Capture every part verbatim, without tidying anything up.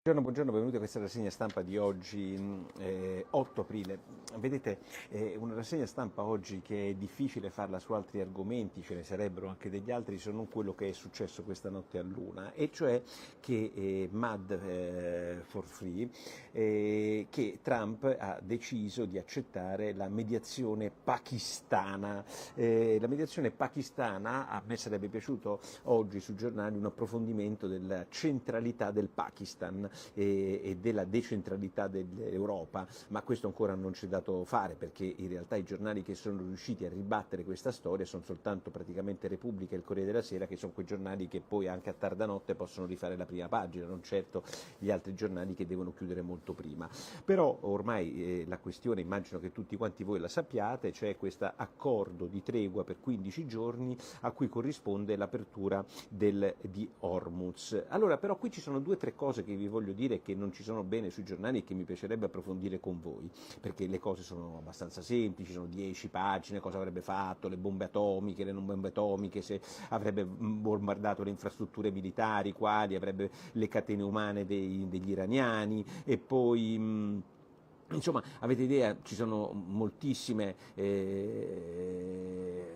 Buongiorno, buongiorno, benvenuti a questa rassegna stampa di oggi, eh, otto aprile. Vedete, è una rassegna stampa oggi che è difficile farla su altri argomenti, ce ne sarebbero anche degli altri, se non quello che è successo questa notte a Luna, e cioè che eh, Mad eh, for Free, eh, che Trump ha deciso di accettare la mediazione pakistana. Eh, la mediazione pakistana, a me sarebbe piaciuto oggi sui giornali un approfondimento della centralità del Pakistan e, e della decentralità dell'Europa, ma questo ancora non c'è dato fare, perché in realtà i giornali che sono riusciti a ribattere questa storia sono soltanto praticamente Repubblica e il Corriere della Sera, che sono quei giornali che poi anche a tarda notte possono rifare la prima pagina, non certo gli altri giornali che devono chiudere molto prima. Però ormai eh, la questione, immagino che tutti quanti voi la sappiate, c'è questo accordo di tregua per quindici giorni a cui corrisponde l'apertura del, di Hormuz. Allora, però qui ci sono due o tre cose che vi voglio dire che non ci sono bene sui giornali e che mi piacerebbe approfondire con voi, perché le cose sono abbastanza semplici, sono dieci pagine, cosa avrebbe fatto, le bombe atomiche, le non bombe atomiche, se avrebbe bombardato le infrastrutture militari, quali, avrebbe le catene umane dei, degli iraniani, e poi... Mh, Insomma, avete idea, ci sono moltissime eh,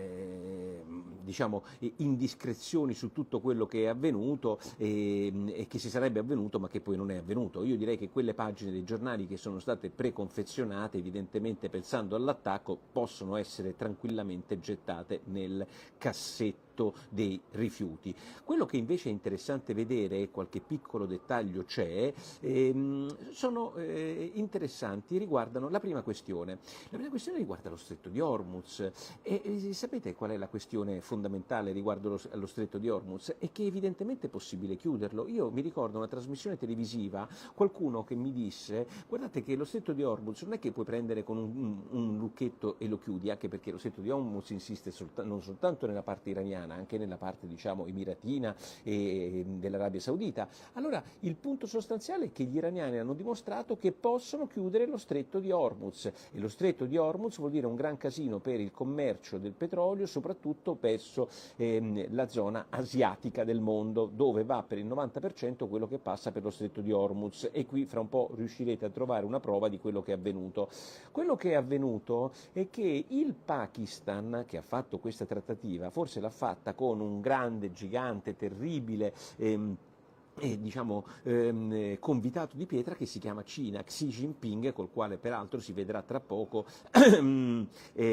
diciamo, indiscrezioni su tutto quello che è avvenuto e, e che si sarebbe avvenuto ma che poi non è avvenuto. Io direi che quelle pagine dei giornali che sono state preconfezionate, evidentemente pensando all'attacco, possono essere tranquillamente gettate nel cassetto dei rifiuti. Quello che invece è interessante vedere, qualche piccolo dettaglio c'è, ehm, sono eh, interessanti, riguardano la prima questione. La prima questione riguarda lo stretto di Hormuz e, e sapete qual è la questione fondamentale riguardo lo, allo stretto di Hormuz? È che evidentemente è possibile chiuderlo. Io mi ricordo una trasmissione televisiva, qualcuno che mi disse: guardate che lo stretto di Hormuz non è che puoi prendere con un, un, un lucchetto e lo chiudi, anche perché lo stretto di Hormuz insiste solta, non soltanto nella parte iraniana, anche nella parte, diciamo, emiratina e dell'Arabia Saudita. Allora il punto sostanziale è che gli iraniani hanno dimostrato che possono chiudere lo stretto di Hormuz, e lo stretto di Hormuz vuol dire un gran casino per il commercio del petrolio, soprattutto verso ehm, la zona asiatica del mondo, dove va per il novanta per cento quello che passa per lo stretto di Hormuz, e qui fra un po' riuscirete a trovare una prova di quello che è avvenuto. Quello che è avvenuto è che il Pakistan, che ha fatto questa trattativa, forse l'ha fatta con un grande, gigante, terribile ehm, e diciamo ehm, convitato di pietra che si chiama Cina, Xi Jinping, col quale peraltro si vedrà tra poco e,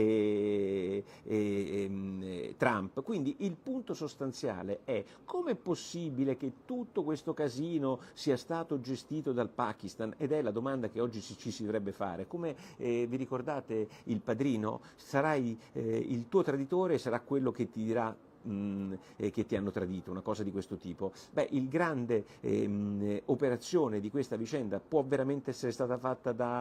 e, e, Trump. Quindi il punto sostanziale è: come è possibile che tutto questo casino sia stato gestito dal Pakistan? Ed è la domanda che oggi ci si dovrebbe fare. Come eh, vi ricordate Il Padrino? Sarai eh, il tuo traditore, sarà quello che ti dirà Mh, eh, che ti hanno tradito, una cosa di questo tipo. Beh, il grande ehm, operazione di questa vicenda può veramente essere stata fatta da,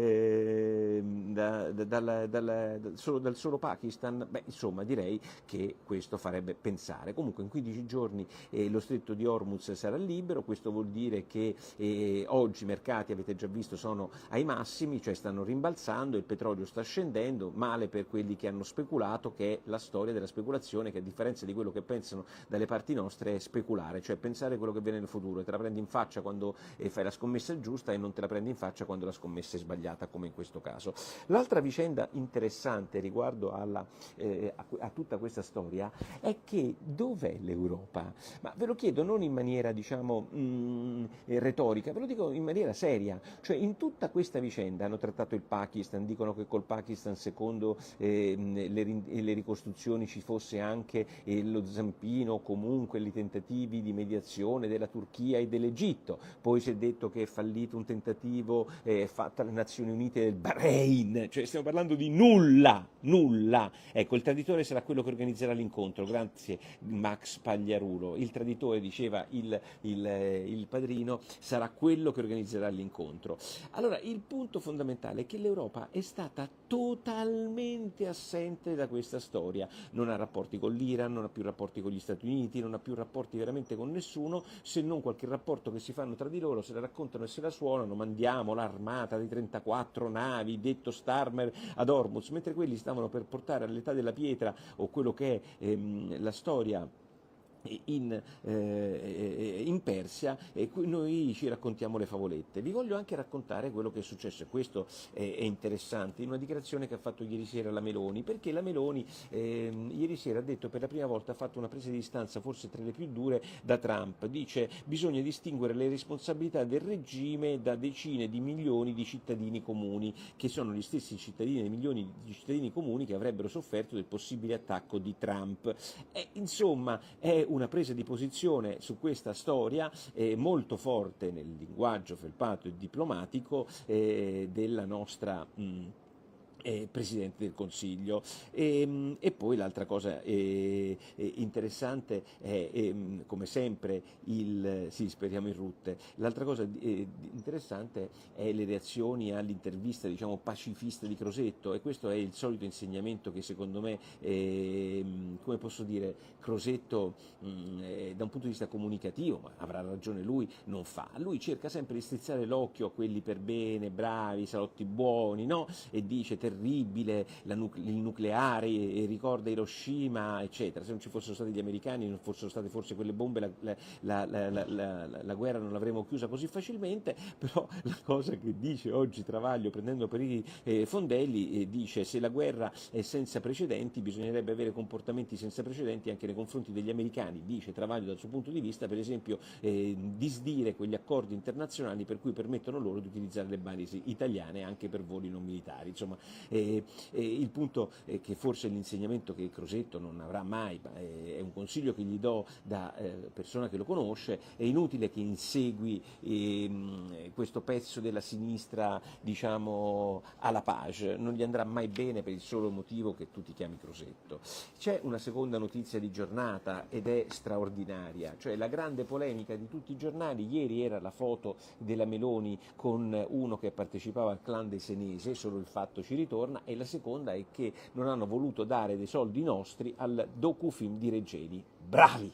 eh, da, da, dal, dal, dal, solo, dal solo Pakistan? Beh, insomma, direi che questo farebbe pensare. Comunque in quindici giorni eh, lo stretto di Hormuz sarà libero. Questo vuol dire che eh, oggi i mercati, avete già visto, sono ai massimi, cioè stanno rimbalzando, il petrolio sta scendendo, male per quelli che hanno speculato, che è la storia della speculazione, che a differenza di quello che pensano dalle parti nostre è speculare, cioè pensare quello che viene nel futuro, e te la prendi in faccia quando eh, fai la scommessa giusta e non te la prendi in faccia quando la scommessa è sbagliata, come in questo caso. L'altra vicenda interessante riguardo alla, eh, a, a tutta questa storia è che dov'è l'Europa? Ma ve lo chiedo non in maniera, diciamo, mh, retorica, ve lo dico in maniera seria. Cioè, in tutta questa vicenda hanno trattato il Pakistan, dicono che col Pakistan, secondo eh, le, le ricostruzioni, ci fosse anche e lo zampino, comunque i tentativi di mediazione della Turchia e dell'Egitto. Poi si è detto che è fallito un tentativo eh, fatto alle Nazioni Unite del Bahrain, cioè stiamo parlando di nulla, nulla. Ecco, il traditore sarà quello che organizzerà l'incontro, grazie Max Pagliarulo. Il traditore, diceva il, il, il Padrino, sarà quello che organizzerà l'incontro. Allora, il punto fondamentale è che l'Europa è stata totalmente assente da questa storia, non ha rapporti con l'Iran, non ha più rapporti con gli Stati Uniti, non ha più rapporti veramente con nessuno, se non qualche rapporto che si fanno tra di loro, se la raccontano e se la suonano: mandiamo l'armata di trentaquattro navi, detto Starmer, ad Hormuz, mentre quelli stavano per portare all'età della pietra, o quello che è ehm, la storia In, eh, in Persia, e qui noi ci raccontiamo le favolette. Vi voglio anche raccontare quello che è successo, e questo è, è interessante, in una dichiarazione che ha fatto ieri sera la Meloni, perché la Meloni eh, ieri sera ha detto, per la prima volta ha fatto una presa di distanza forse tra le più dure da Trump. Dice: bisogna distinguere le responsabilità del regime da decine di milioni di cittadini comuni, che sono gli stessi cittadini e milioni di cittadini comuni che avrebbero sofferto del possibile attacco di Trump. E, insomma, è una presa di posizione su questa storia eh, molto forte nel linguaggio felpato e diplomatico eh, della nostra mh, eh, Presidente del Consiglio. E, e poi l'altra cosa eh, eh, interessante è, eh, come sempre, il sì, speriamo in Rutte. L'altra cosa eh, interessante è le reazioni all'intervista, diciamo, pacifista di Crosetto, e questo è il solito insegnamento che secondo me, eh, come posso dire, Crosetto mh, eh, da un punto di vista comunicativo, ma avrà ragione lui, non fa. Lui cerca sempre di strizzare l'occhio a quelli per bene, bravi, salotti buoni, no? E dice: terribile la nu- il nucleare, e, e ricorda Hiroshima, eccetera. Se non ci fossero stati gli americani, non fossero state forse quelle bombe, la, la, la, la, la, la, la guerra non l'avremmo chiusa così facilmente. Però la cosa che dice oggi Travaglio, prendendo per i eh, fondelli, eh, dice: se la guerra è senza precedenti, bisognerebbe avere comportamenti senza precedenti anche nei confronti degli americani. Dice Travaglio, dal suo punto di vista, per esempio, eh, disdire quegli accordi internazionali per cui permettono loro di utilizzare le basi italiane anche per voli non militari. Insomma, eh, eh, il punto è che forse l'insegnamento che Crosetto non avrà mai, ma è, è un consiglio che gli do da eh, persona che lo conosce: è inutile che insegui eh, questo pezzo della sinistra, diciamo, alla page, non gli andrà mai bene, per il solo motivo che tu ti chiami Crosetto. C'è una seconda notizia di giornata ed è straordinaria, cioè la grande polemica di tutti i giornali. Ieri era la foto della Meloni con uno che partecipava al clan dei Senese, solo il fatto ci ritorna, e la seconda è che non hanno voluto dare dei soldi nostri al docufilm di Regeni. Bravi,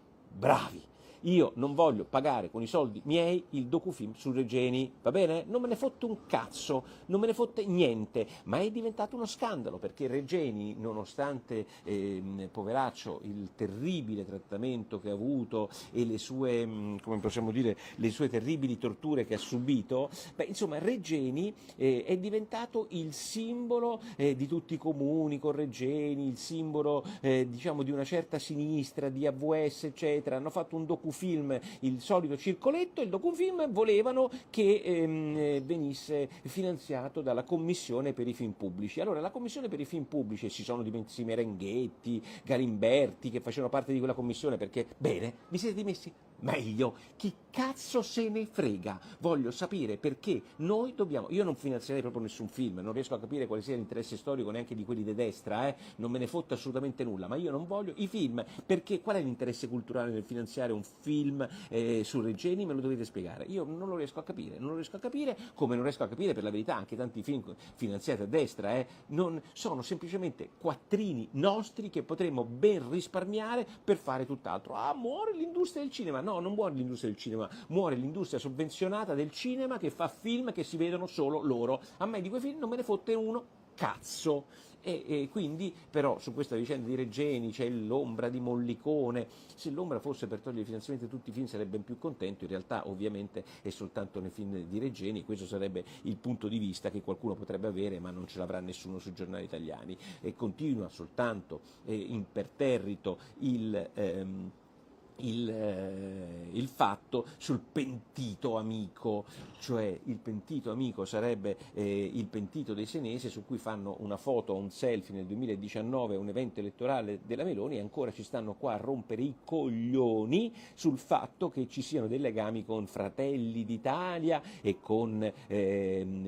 bravi! Io non voglio pagare con i soldi miei il docufilm su Regeni, va bene? Non me ne fotte un cazzo, non me ne fotte niente, ma è diventato uno scandalo, perché Regeni, nonostante, eh, poveraccio, il terribile trattamento che ha avuto e le sue, come possiamo dire, le sue terribili torture che ha subito, beh, insomma, Regeni eh, è diventato il simbolo eh, di tutti i comuni con Regeni, il simbolo, eh, diciamo, di una certa sinistra, di A V S, eccetera. Hanno fatto un docufilm, il solito circoletto. Il docufilm volevano che ehm, venisse finanziato dalla Commissione per i film pubblici. Allora, la Commissione per i film pubblici, si sono dimessi Merenghetti, Galimberti, che facevano parte di quella commissione, perché, bene, vi siete dimessi meglio, chi cazzo se ne frega, voglio sapere perché noi dobbiamo, io non finanzierei proprio nessun film, non riesco a capire quale sia l'interesse storico neanche di quelli di destra, eh? Non me ne fotte assolutamente nulla, ma io non voglio i film, perché qual è l'interesse culturale nel finanziare un film eh, su Regeni? Me lo dovete spiegare, io non lo riesco a capire, non lo riesco a capire, come non riesco a capire, per la verità, anche tanti film finanziati a destra, eh, non, sono semplicemente quattrini nostri che potremmo ben risparmiare per fare tutt'altro. Ah, muore l'industria del cinema. No, non muore l'industria del cinema, muore l'industria sovvenzionata del cinema che fa film che si vedono solo loro. A me di quei film non me ne fotte uno cazzo. E, e quindi, però, su questa vicenda di Regeni c'è l'ombra di Mollicone. Se l'ombra fosse per togliere i finanziamenti a tutti i film sarebbe ben più contento. In realtà, ovviamente, è soltanto nei film di Regeni. Questo sarebbe il punto di vista che qualcuno potrebbe avere, ma non ce l'avrà nessuno sui giornali italiani. E continua soltanto eh, imperterrito il ehm, Il, eh, il fatto sul pentito amico, cioè il pentito amico sarebbe eh, il pentito dei Senese, su cui fanno una foto, un selfie nel duemiladiciannove, un evento elettorale della Meloni, e ancora ci stanno qua a rompere i coglioni sul fatto che ci siano dei legami con Fratelli d'Italia e con ehm,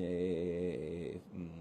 eh,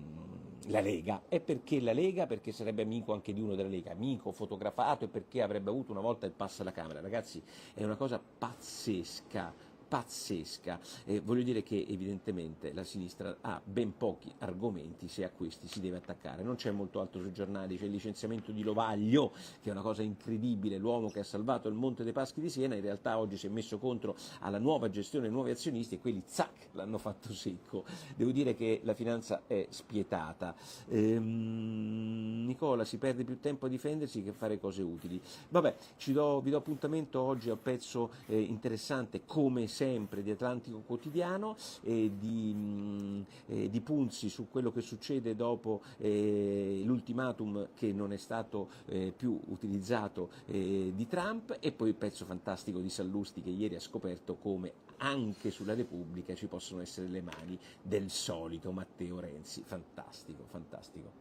la Lega. E perché la Lega? Perché sarebbe amico anche di uno della Lega, amico fotografato, e perché avrebbe avuto una volta il pass alla Camera. Ragazzi, è una cosa pazzesca, pazzesca. Eh, voglio dire che evidentemente la sinistra ha ben pochi argomenti se a questi si deve attaccare. Non c'è molto altro sui giornali, c'è il licenziamento di Lovaglio, che è una cosa incredibile, l'uomo che ha salvato il Monte dei Paschi di Siena, in realtà oggi si è messo contro alla nuova gestione, ai nuovi azionisti, e quelli zac l'hanno fatto secco. Devo dire che la finanza è spietata. Ehm, Nicola, si perde più tempo a difendersi che a fare cose utili. Vabbè, ci do, vi do appuntamento oggi al pezzo eh, interessante, come sempre, di Atlantico Quotidiano, e di, mh, eh, di Punzi su quello che succede dopo eh, l'ultimatum che non è stato eh, più utilizzato eh, di Trump, e poi il pezzo fantastico di Sallusti che ieri ha scoperto come anche sulla Repubblica ci possono essere le mani del solito Matteo Renzi. Fantastico, fantastico.